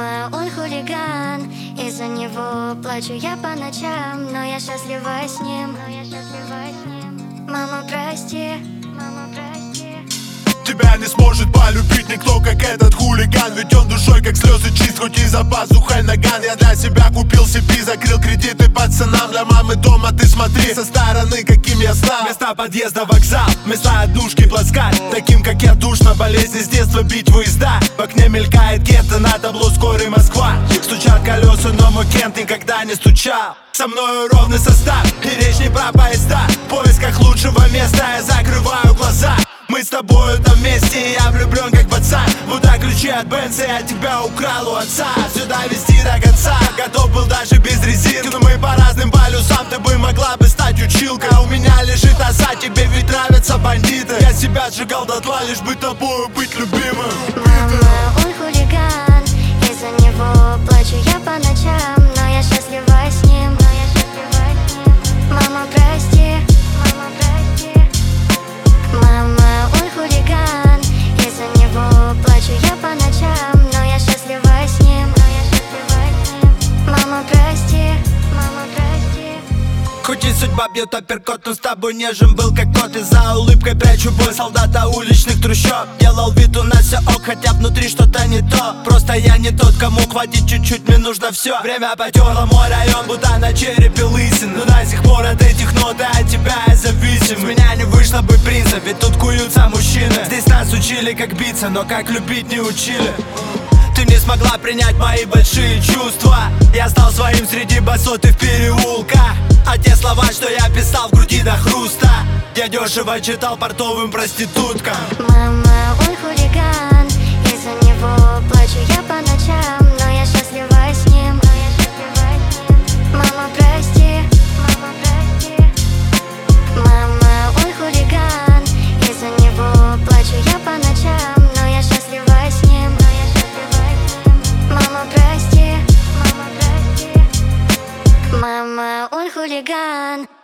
Мама, он хулиган, из-за него плачу я по ночам, но я счастлива с ним. Мама, прости, мама, прости. Тебя не сможет полюбить никто, как этот хулиган. Ведь он душой, как слезы, чист, хоть и за пазухой наган. Я для себя купил себе, закрыл кредиты пацанам. Для мамы дома ты смотри со стороны, каким я стал. Места подъезда, вокзал, места однушки, плацкарт. Таким, как я, душно, болезни с детства бить выезда. В окне мелькает гетто, на табло скорый Москва. Стучат колеса, но мой Кент никогда не стучал. Со мною ровный состав, и речь не про поезда. В поисках лучшего места я закрываю глаза. Мы с тобою там вместе, и я влюблен как пацан. Вот так ключи от Бенца, я тебя украл у отца. Сюда везти до конца, готов был даже без резинки. Но мы по разным полюсам, ты бы могла бы стать училкой. А у меня лежит оса, тебе ведь нравятся бандиты. Я себя сжигал дотла, лишь бы тобою быть любимым. Мама, он хулиган, из-за него плачу я по ночам, но я счастлива с ним. Мама, прости, мама, прости. Мама, он хулиган, из-за него плачу я по ночам, но я счастлива с ним. Мама, прости, мама, прости. Хоть и судьба бьет апперкот, но с тобой нежен был как кот. И за улыбкой прячу боль солдата уличных трущоб. Делал вид, у нас все ок, хотя внутри что-то не то. Просто я не тот, кому хватит чуть-чуть, мне нужно все. Время потерло мой район, будто на черепе лысин. Но до сих пор от этих нот и от тебя я зависим. С меня не вышло бы принца, ведь тут куются мужчины. Здесь нас учили как биться, но как любить не учили. Ты не смогла принять мои большие чувства. Я стал своим среди басот и в переулках. А те слова, что я писал, в груди до хруста, я дешево читал портовым проституткам. Мама, он хулиган, из-за него плачу я по ночам, но я счастлива с ним. Мама, прости, мама, прости. Мама, он хулиган, из-за него плачу я по ночам, но я счастлива с ним. Мама, прости, мама, прости. Мама, он хулиган.